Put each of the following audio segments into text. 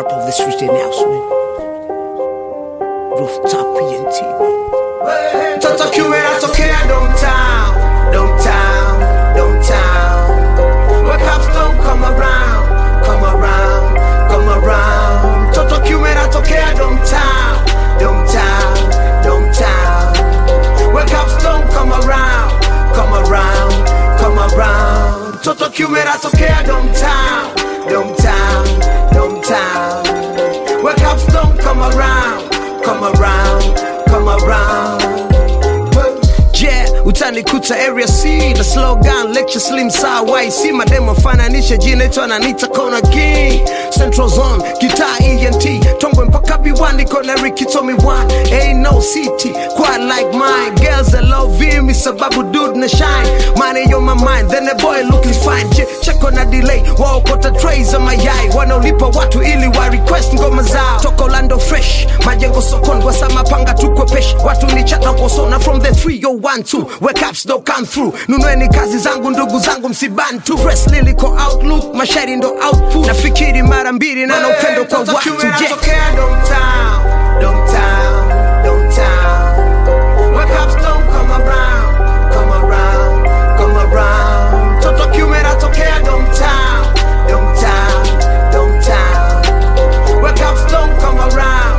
rap of the street announcement. Rooftop PNT. Toto Cuban, that's okay, downtown. Where cops don't come around. Toto Cuban, that's okay, downtown. Where cops don't come around. Toto Cuban, that's okay, downtown. Where cops don't come around. Yeah, utanikuta area C na slogan lecture slim saa YC mademo fananisha jina ito ananita kona king Central Zone, guitar ENT Tongwe mpaka B1 niko na Ricky told me one ain't no city, quite like mine girls that love me sababu dude na shine money on my mind, then the boy looking fine check on a delay, wao kota trays on my eye wanaolipa watu ili wa request ngoma zao toko Orlando fresh, majengo sokoni wasa mapanga tukwe pesh watu ni chata posona from the 3012 where caps don't come through nunueni kazi zangu ndugu zangu msibantu fresh lyrical outlook mashairi ndo output nafikiri mara mbili na upendo kwa watu downtown where caps don't come around Toto Cuban atokea downtown where caps don't come around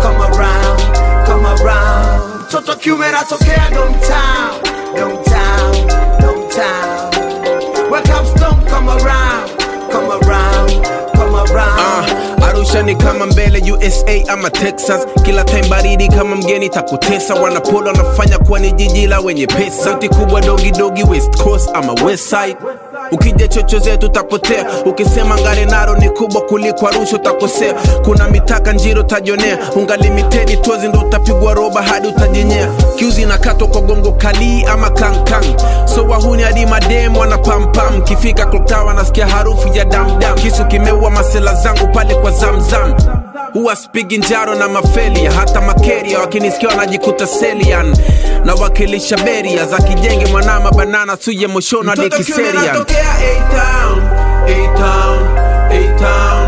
Toto Cuban atokea downtown where cops don't come around Arusha ni kama mbele USA ama Texas kila time baridi kama mgeni takutesa wanapolo wanafanya kuwa ni jiji la wenye pesa sauti kubwa dogi West Coast ama West Side ukija chocho zetu tapotea ukisema ngare naro ni kubwa kuliko Arusha utakosea kuna mitaka njiro tajonea unga limited tozi ndo utapigwa roba hadi utajenyea kiuzi na kato kwa gongo kali ama kang so wahuni hadi madem wana pam kifika klotawa nasikia harufu ya dam kisu kimeua masela zangu pale kwa zamzam huwa spigi njaro na mafelia hata makeria wakinisikia wanajikuta selian na wakilisha beria za kijenge mwanama banana suye moshono hadi kiserian A-Town